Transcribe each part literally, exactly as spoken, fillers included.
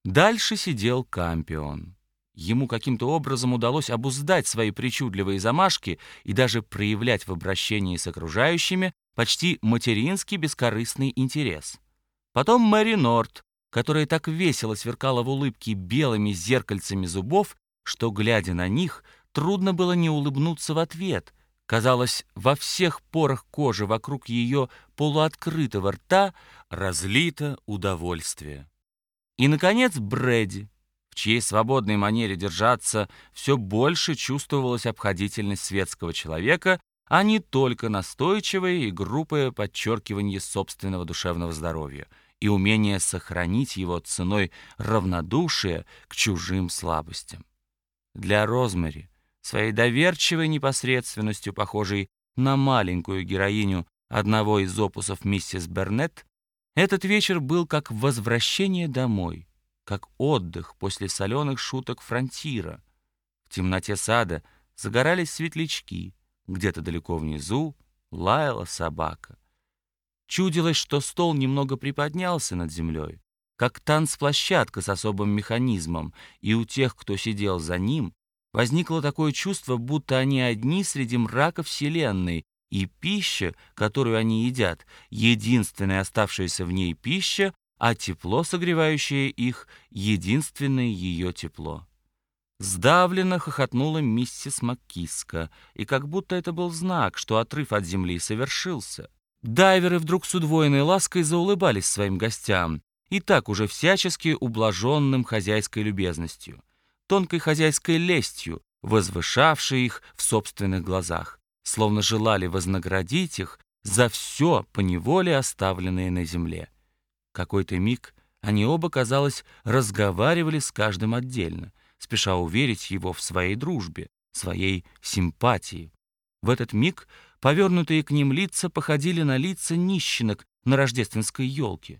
Дальше сидел Кампион. Ему каким-то образом удалось обуздать свои причудливые замашки и даже проявлять в обращении с окружающими почти материнский бескорыстный интерес. Потом Мэри Норт, которая так весело сверкала в улыбке белыми зеркальцами зубов, что, глядя на них, трудно было не улыбнуться в ответ. Казалось, во всех порах кожи вокруг ее полуоткрытого рта разлито удовольствие. И, наконец, Брэди, в чьей свободной манере держаться все больше чувствовалась обходительность светского человека, а не только настойчивое и грубое подчеркивание собственного душевного здоровья и умение сохранить его ценой равнодушия к чужим слабостям. Для Розмари, своей доверчивой непосредственностью, похожей на маленькую героиню одного из опусов миссис Бернетт, этот вечер был как возвращение домой, как отдых после соленых шуток фронтира. В темноте сада загорались светлячки, где-то далеко внизу лаяла собака. Чудилось, что стол немного приподнялся над землей, как танцплощадка с особым механизмом, и у тех, кто сидел за ним, возникло такое чувство, будто они одни среди мрака Вселенной, и пища, которую они едят, единственная оставшаяся в ней пища, а тепло, согревающее их, единственное ее тепло. Сдавленно хохотнула миссис МакКиска, и как будто это был знак, что отрыв от земли совершился. Дайверы вдруг с удвоенной лаской заулыбались своим гостям, и так уже всячески ублаженным хозяйской любезностью, тонкой хозяйской лестью, возвышавшей их в собственных глазах, словно желали вознаградить их за все поневоле оставленное на земле. Какой-то миг они оба, казалось, разговаривали с каждым отдельно, спеша уверить его в своей дружбе, своей симпатии. В этот миг повернутые к ним лица походили на лица нищенок на рождественской елке.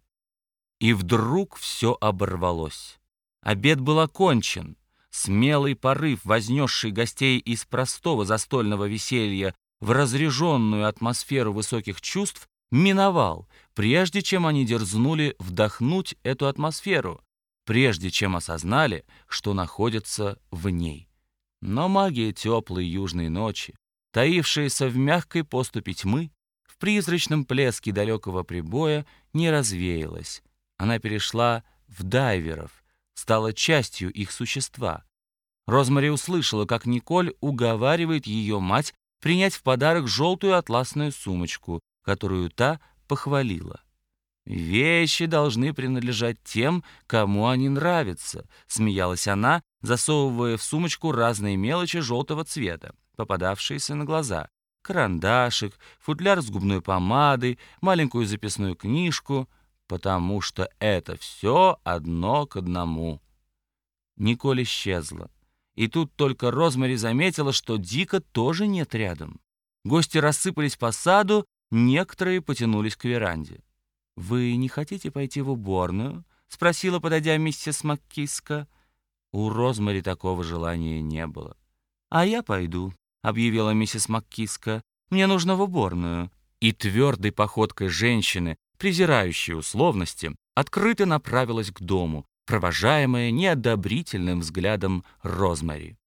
И вдруг все оборвалось. Обед был окончен. Смелый порыв, вознесший гостей из простого застольного веселья в разряженную атмосферу высоких чувств, миновал, прежде чем они дерзнули вдохнуть эту атмосферу, прежде чем осознали, что находятся в ней. Но магия теплой южной ночи, таившаяся в мягкой поступи тьмы, в призрачном плеске далекого прибоя, не развеялась. Она перешла в дайверов, стала частью их существа. Розмари услышала, как Николь уговаривает ее мать принять в подарок желтую атласную сумочку, которую та похвалила. «Вещи должны принадлежать тем, кому они нравятся», — смеялась она, засовывая в сумочку разные мелочи желтого цвета, попадавшиеся на глаза. Карандашик, футляр с губной помадой, маленькую записную книжку, потому что это все одно к одному. Николь исчезла. И тут только Розмари заметила, что Дика тоже нет рядом. Гости рассыпались по саду, некоторые потянулись к веранде. «Вы не хотите пойти в уборную?» — спросила, подойдя миссис МакКиска. У Розмари такого желания не было. «А я пойду», — объявила миссис МакКиска. «Мне нужно в уборную». И твердой походкой женщины, презирающей условности, открыто направилась к дому, провожаемая неодобрительным взглядом Розмари.